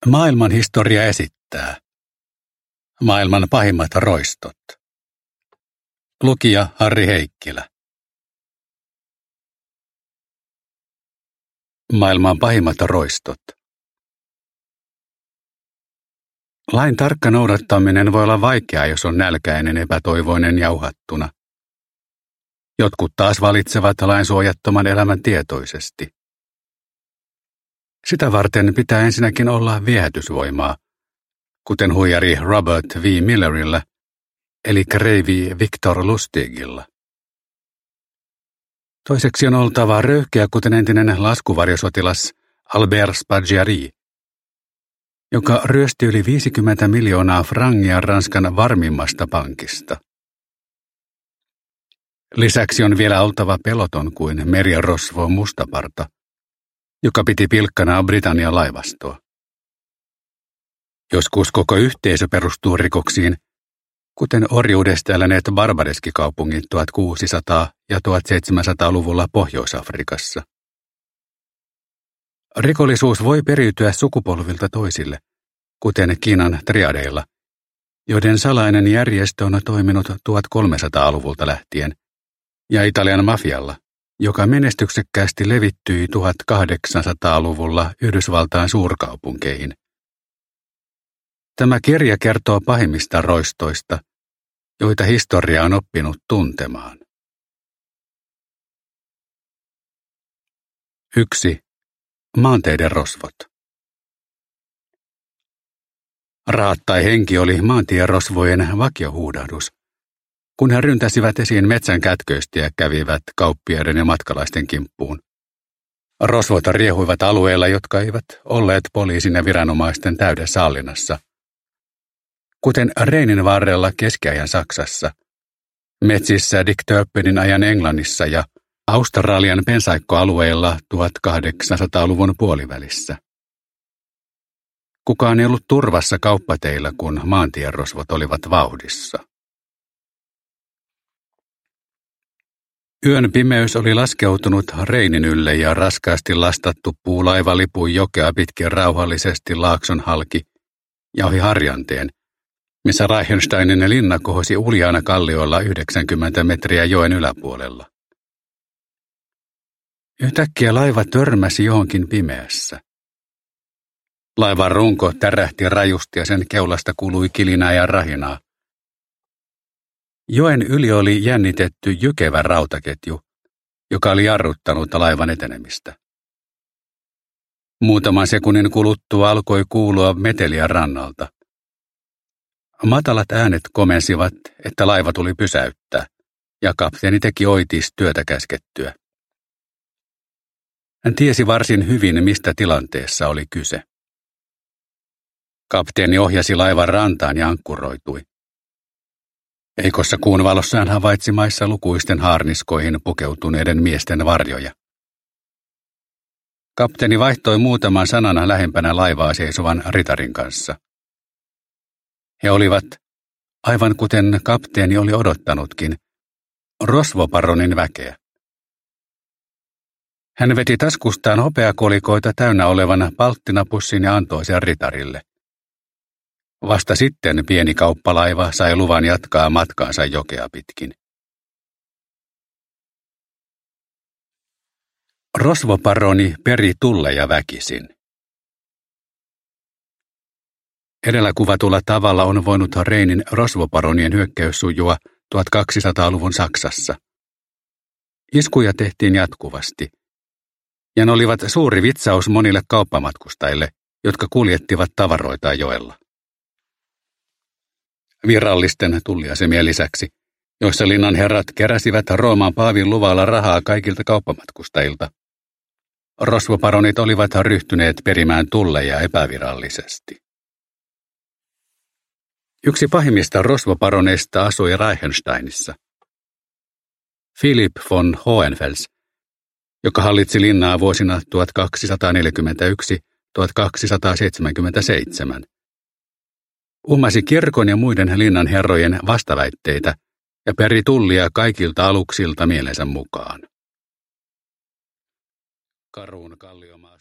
Maailman historia esittää. Maailman pahimmat roistot. Lukija Harri Heikkilä. Maailman pahimmat roistot. Lain tarkka noudattaminen voi olla vaikeaa, jos on nälkäinen, epätoivoinen ja uhattuna. Jotkut taas valitsevat lain suojattoman elämän tietoisesti. Sitä varten pitää ensinnäkin olla viehätysvoimaa, kuten huijari Robert V. Millerillä, eli kreivi Victor Lustigilla. Toiseksi on oltava röyhkeä, kuten entinen laskuvarjosotilas Albert Spaggiari, joka ryösti yli 50 miljoonaa frangia Ranskan varmimmasta pankista. Lisäksi on vielä oltava peloton kuin merirosvo mustaparta, joka piti pilkkana Britannian laivastoa. Joskus koko yhteisö perustuu rikoksiin, kuten orjuudesta eläneet barbareskikaupungit 1600- ja 1700-luvulla Pohjois-Afrikassa. Rikollisuus voi periytyä sukupolvilta toisille, kuten Kiinan triadeilla, joiden salainen järjestö on toiminut 1300-luvulta lähtien, ja Italian mafialla, joka menestyksekkäästi levittyi 1800-luvulla Yhdysvaltain suurkaupunkeihin. Tämä kirja kertoo pahimmista roistoista, joita historia on oppinut tuntemaan. 1. Maanteiden rosvot. Rahat tai henki oli maantierosvojen vakiohuudahdus, kun he ryntäsivät esiin metsän kätköistä ja kävivät kauppiaiden ja matkalaisten kimppuun. Rosvot riehuivat alueilla, jotka eivät olleet poliisin ja viranomaisten täydessä hallinnassa, kuten Reinin varrella keskiajan Saksassa, metsissä Dick Turpinin ajan Englannissa ja Australian pensaikkoalueilla 1800-luvun puolivälissä. Kukaan ei ollut turvassa kauppateillä, kun maantierosvot olivat vauhdissa. Yön pimeys oli laskeutunut Reinin ylle ja raskaasti lastattu puulaiva lipui jokea pitkin rauhallisesti laakson halki ja ohi Harjanteen, missä Reichensteinin linna kohosi uljaana kalliolla 90 metriä joen yläpuolella. Yhtäkkiä laiva törmäsi johonkin pimeässä. Laivan runko tärähti rajusti ja sen keulasta kuului kilinää ja rahinaa. Joen yli oli jännitetty jykevä rautaketju, joka oli jarruttanut laivan etenemistä. Muutaman sekunnin kuluttua alkoi kuulua meteliä rannalta. Matalat äänet komensivat, että laiva tuli pysäyttää, ja kapteeni teki oitis työtä käskettyä. Hän tiesi varsin hyvin, mistä tilanteessa oli kyse. Kapteeni ohjasi laivan rantaan ja ankkuroitui. Heikossa kuun valossa hän havaitsi maissa lukuisten haarniskoihin pukeutuneiden miesten varjoja. Kapteeni vaihtoi muutaman sanan lähempänä laivaa seisovan ritarin kanssa. He olivat, aivan kuten kapteeni oli odottanutkin, rosvoparonin väkeä. Hän veti taskustaan hopeakolikoita täynnä olevan palttinapussin ja antoi sen ritarille. Vasta sitten pieni kauppalaiva sai luvan jatkaa matkaansa jokea pitkin. Rosvoparoni peri tulleja väkisin. Edellä kuvatulla tavalla on voinut Reinin rosvoparonien hyökkäys sujua 1200-luvun Saksassa. Iskuja tehtiin jatkuvasti, ja ne olivat suuri vitsaus monille kauppamatkustajille, jotka kuljettivat tavaroita joella. Virallisten tulliasemien lisäksi, joissa linnan herrat keräsivät Rooman paavin luvalla rahaa kaikilta kauppamatkustajilta. Rosvoparonit olivat ryhtyneet perimään tulleja epävirallisesti. Yksi pahimmista rosvoparoneista asui Reichensteinissa. Philipp von Hohenfels, joka hallitsi linnaa vuosina 1241–1277. Ummasi kirkon ja muiden linnan herrojen vastaväitteitä ja peri tullia kaikilta aluksilta mielensä mukaan. Karuun kalliomaa